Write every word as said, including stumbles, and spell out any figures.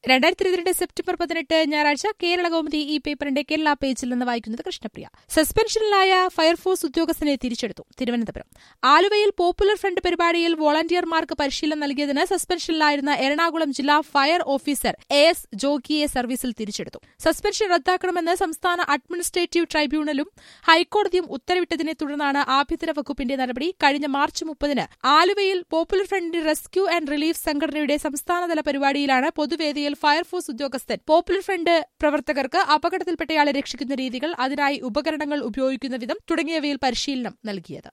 രണ്ടായിരത്തി ഇരുപത്തിരണ്ട് സെപ്റ്റംബർ പതിനെട്ട് ഞായറാഴ്ച കേരള കൗമുദി ഈ പേപ്പറിന്റെ കേരള പേജിൽ നിന്ന് വായിക്കുന്നത് കൃഷ്ണപ്രിയ. സസ്പെൻഷനിലായ ഫയർഫോഴ്സ് ഉദ്യോഗസ്ഥനെ തിരിച്ചെടുത്തു. തിരുവനന്തപുരം. ആലുവയിൽ പോപ്പുലർ ഫ്രണ്ട് പരിപാടിയിൽ വോളണ്ടിയർമാർക്ക് പരിശീലനം നൽകിയതിന് സസ്പെൻഷനിലായിരുന്ന എറണാകുളം ജില്ലാ ഫയർ ഓഫീസർ എ എസ് ജോഗിയെ സർവീസിൽ തിരിച്ചെടുത്തു. സസ്പെൻഷൻ റദ്ദാക്കണമെന്ന് സംസ്ഥാന അഡ്മിനിസ്ട്രേറ്റീവ് ട്രൈബ്യൂണലും ഹൈക്കോടതിയും ഉത്തരവിട്ടതിനെ തുടർന്നാണ് ആഭ്യന്തര വകുപ്പിന്റെ നടപടി. കഴിഞ്ഞ മാർച്ച് മുപ്പതിന് ആലുവയിൽ popular front rescue and relief സംഘടനയുടെ സംസ്ഥാനതല പരിപാടിയിലാണ് പൊതുവേദിയിൽ ഫയർഫോഴ്സ് ഉദ്യോഗസ്ഥൻ പോപ്പുലർ ഫ്രണ്ട് പ്രവർത്തകർക്ക് അപകടത്തിൽപ്പെട്ടയാളെ രക്ഷിക്കുന്ന രീതികൾ, അതിനായി ഉപകരണങ്ങൾ ഉപയോഗിക്കുന്ന വിധം തുടങ്ങിയവയിൽ പരിശീലനം നൽകിയത്.